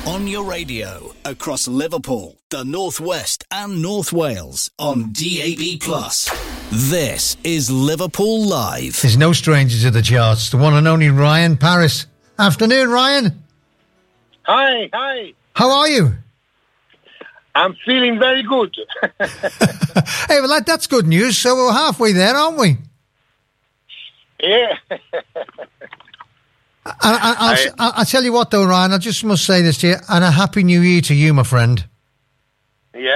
On your radio, across Liverpool, the North West and North Wales, on DAB+. This is Liverpool Live. There's no stranger to the charts, the one and only Ryan Paris. Afternoon, Ryan. Hi. How are you? I'm feeling very good. Hey, well, that's good news. So we're halfway there, aren't we? Yeah. I'll tell you what, though, Ryan, I just must say this to you, and a Happy New Year to you, my friend. Yeah.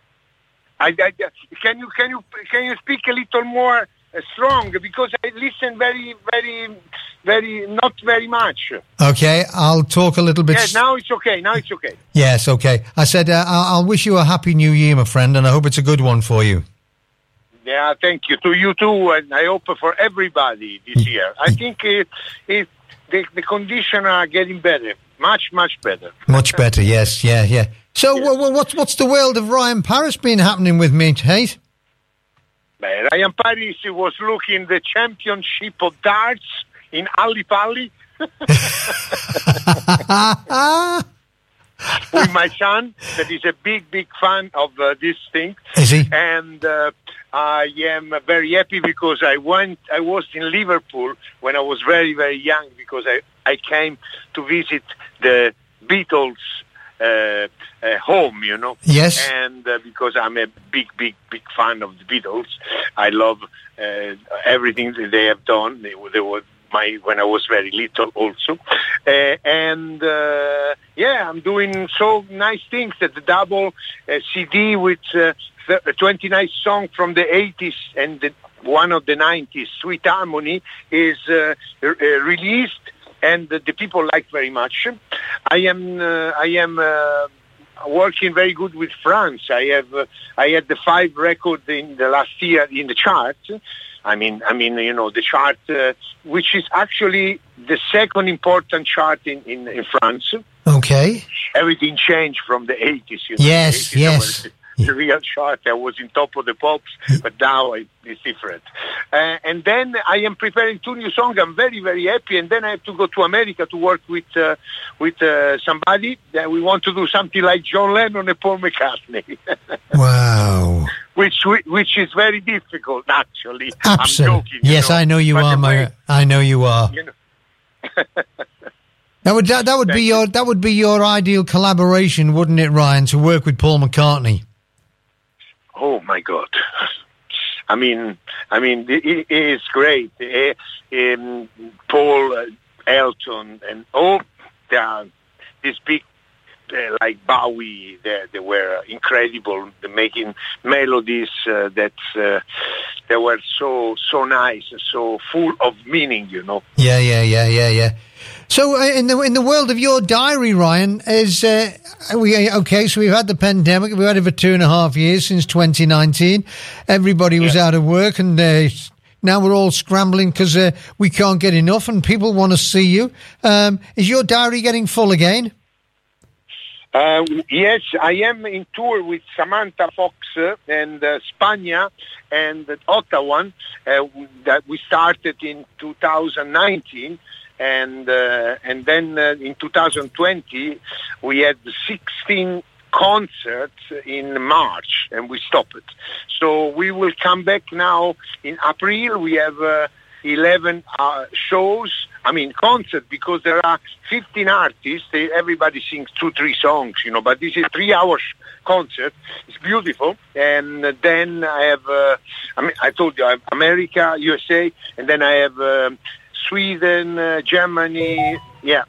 Can you speak a little more strong, because I listen very, not very much. Okay, I'll talk a little bit. Yeah, now it's okay. Yes, okay. I said I'll wish you a Happy New Year, my friend, and I hope it's a good one for you. Yeah, thank you. To you too, and I hope for everybody this year. I think the conditions are getting better, much better. Much better, yes, yeah. So, yes. What's the world of Ryan Paris been happening with, mate? Hey? Ryan Paris was looking the championship of darts in Ali Pali with my son, that is a big fan of this thing. Is he? And I am very happy because I was in Liverpool when I was very, very young, because I came to visit the Beatles home, you know. Yes. And because I'm a big fan of the Beatles, I love everything that they have done. They were when I was very little also. I'm doing so nice things at the double CD with 29 songs from the 80s and one of the 90s, Sweet Harmony, is released, and the people like very much. I am working very good with France. I had the 5 records in the last year in the chart. I mean, you know, the chart, which is actually the second important chart in France. Okay. Everything changed from the 80s. You know? Yes. The real chart, I was in top of the pops, but now it's different. And then I am preparing 2 new songs. I'm very, very happy. And then I have to go to America to work with somebody. We want to do something like John Lennon and Paul McCartney. Wow. Which is very difficult, actually. Absolutely. I'm joking. Yes, you know? I know you are, I know you are. You know. That would be your ideal collaboration, wouldn't it, Ryan, to work with Paul McCartney? Oh my God! I mean, it is great. Paul, Elton, and all these big like Bowie, they were incredible. They're making melodies that were so nice, so full of meaning. You know. Yeah. So in the world of your diary, Ryan, so we've had the pandemic. We've had it for 2.5 years, since 2019. Everybody was out of work, and now we're all scrambling because we can't get enough, and people want to see you. Is your diary getting full again? Yes, I am in tour with Samantha Fox and Spagna and Ottawa that we started in 2019. And then in 2020, we had 16 concerts in March, and we stopped it. So we will come back now in April. We have 11 concerts, because there are 15 artists. Everybody sings 2-3 songs, you know, but this is 3-hour concert. It's beautiful. And then I have, I told you, I have America, USA, and then I have Sweden, Germany. Yeah,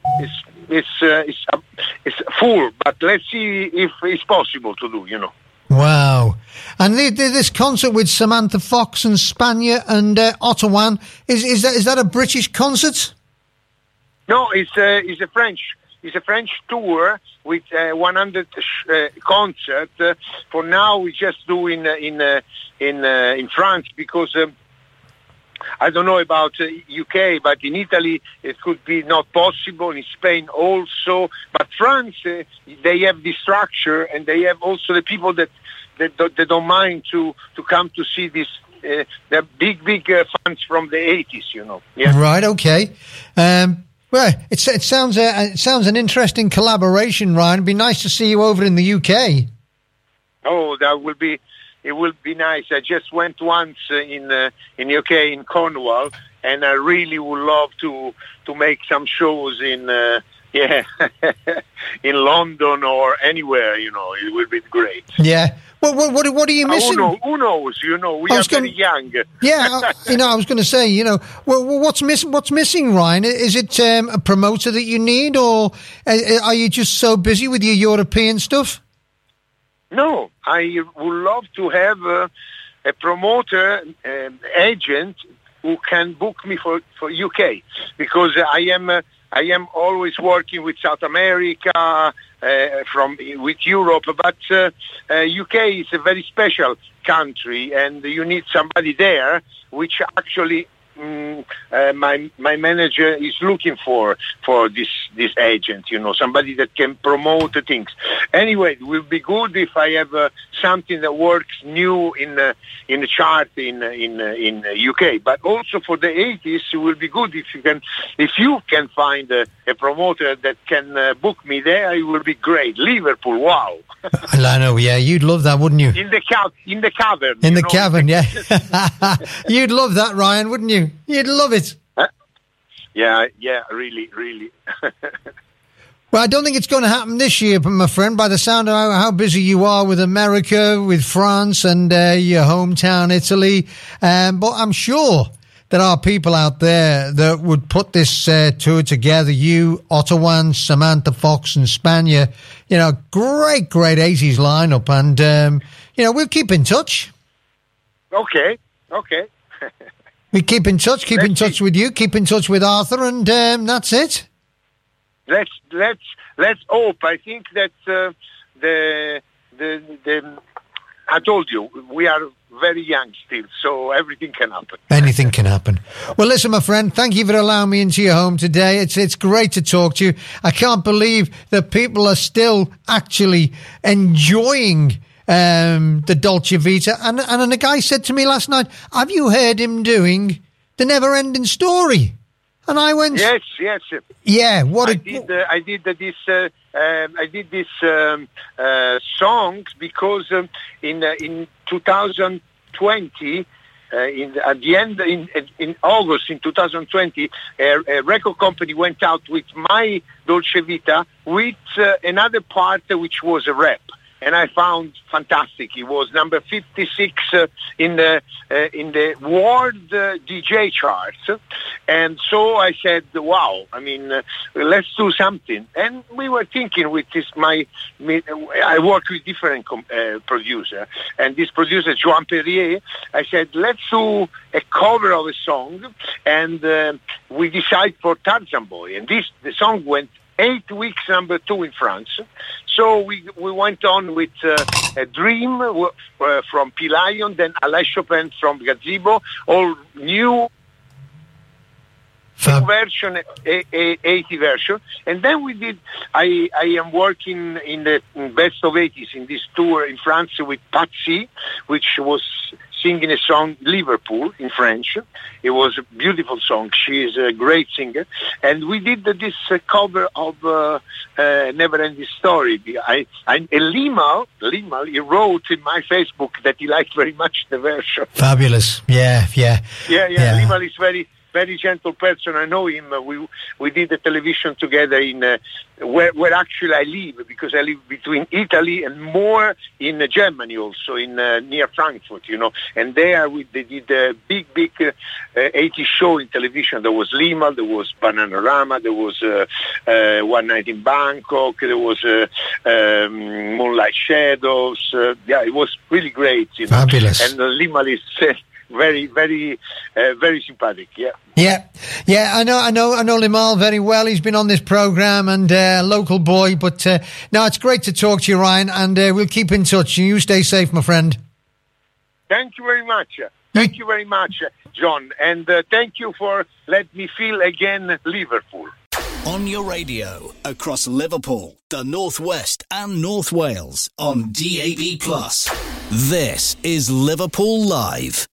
it's full, but let's see if it's possible to do, you know. Wow. And this concert with Samantha Fox and Spagna and Ottawa, is that a British concert? No, it's a French. It's a French tour with 100 concerts. For now, we just do in France, because I don't know about UK, but in Italy it could be not possible. In Spain also, but France, they have the structure, and they have also the people that they don't mind to come to see this. They're big fans from the 80s, you know. Yeah. Right. Okay. Well, it sounds an interesting collaboration, Ryan. It'd be nice to see you over in the UK. Oh, it will be nice. I just went once in UK in Cornwall, and I really would love to make some shows in in London or anywhere. You know, it will be great. Yeah. Well, what are you missing? Who knows? You know, we are very young. Yeah, I was going to say, what's missing, Ryan? Is it a promoter that you need, or are you just so busy with your European stuff? No, I would love to have a promoter, agent who can book me for UK, because I am always working with South America, with Europe, but UK is a very special country, and you need somebody there, which actually my manager is looking for this agent, somebody that can promote things. Anyway, it will be good if I have something that works new in the chart in UK. But also for the 80s, it will be good if you can find a promoter that can book me there. It will be great. Liverpool, wow! I know, yeah, you'd love that, wouldn't you? In the cavern. In the cavern, yeah. You'd love that, Ryan, wouldn't you? You'd love it. Yeah, really, really. Well, I don't think it's going to happen this year, my friend, by the sound of how busy you are with America, with France, and your hometown, Italy. But I'm sure there are people out there that would put this tour together. You, Ottawan, Samantha Fox, and Spania. Great 80s lineup. And, we'll keep in touch. Okay. We keep in touch. Keep in touch with you. Keep in touch with Arthur, and that's it. Let's hope. I think that I told you, we are very young still, so everything can happen. Anything can happen. Well, listen, my friend, thank you for allowing me into your home today. It's great to talk to you. I can't believe that people are still actually enjoying the Dolce Vita. And a guy said to me last night, have you heard him doing The Never Ending Story? And I went, yes. Yeah, I did this songs because in 2020, at the end in August in 2020, a record company went out with my Dolce Vita with another part which was a rap. And I found fantastic. It was number 56 in the world DJ charts, and so I said, "Wow! I mean, let's do something." And we were thinking with this. I work with different producer, and this producer Joan Perrier. I said, "Let's do a cover of a song," and we decided for Tarzan Boy, and the song went 8 weeks number 2 in France. So we went on with a Dream from P-Lion, then Alain Chopin from Gazebo, all new version, 80 version. And then we did, I am working in the Best of 80s in this tour in France with Patsy, which was singing a song, Liverpool, in French. It was a beautiful song. She is a great singer. And we did this cover of Never Ending Story. Limal, he wrote in my Facebook that he liked very much the version. Fabulous. Yeah. Limal is very gentle person. I know him. We did the television together in where actually I live, because I live between Italy and more in Germany, also in near Frankfurt, And there they did a big 80 show in television. There was Limal, there was Bananarama, there was One Night in Bangkok, there was Moonlight Shadows. It was really great. Fabulous. And Limal is very, very, very sympathetic. Yeah. I know Limal very well. He's been on this program and local boy. But no, it's great to talk to you, Ryan, and we'll keep in touch. You stay safe, my friend. Thank you very much. Thank you very much, John, and thank you for letting me feel again Liverpool. On your radio across Liverpool, the North West and North Wales on DAB+. This is Liverpool Live.